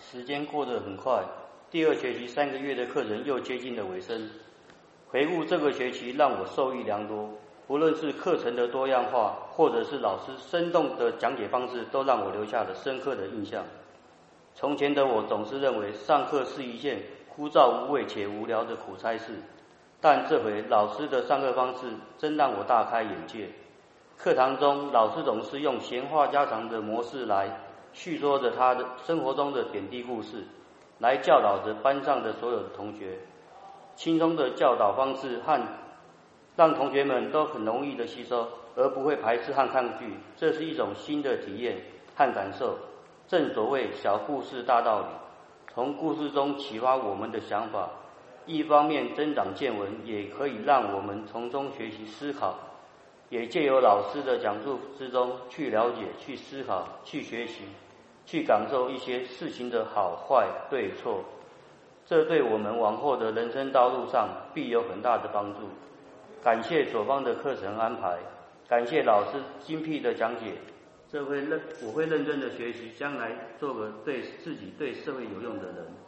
时间过得很快，第二学期3个月的课程又接近了尾声。回顾这个学期，让我受益良多，不论是课程的多样化，或者是老师生动的讲解方式，都让我留下了深刻的印象。从前的我总是认为上课是一件枯燥无味且无聊的苦差事，但这回老师的上课方式真让我大开眼界。课堂中，老师总是用闲话家常的模式来叙说着他的生活中的点滴故事，来教导着班上的所有的同学。轻松的教导方式让同学们都很容易的吸收，而不会排斥和抗拒，这是一种新的体验和感受。正所谓小故事大道理，从故事中启发我们的想法，一方面增长见闻，也可以让我们从中学习思考，也借由老师的讲述之中去了解、去思考、去学习、去感受一些事情的好坏对错，这对我们往后的人生道路上必有很大的帮助。感谢所方的课程安排，感谢老师精辟的讲解，我会认真的学习，将来做个对自己、对社会有用的人。